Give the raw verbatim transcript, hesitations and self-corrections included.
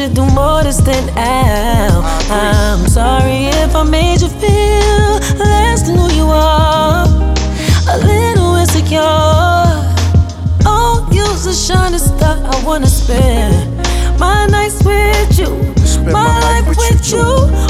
should do more than stand out. I'm sorry if I made you feel less than who you are, a little insecure. Oh, you's a shining star. I wanna spend my nights with you, Spend my, my life life with with you, you.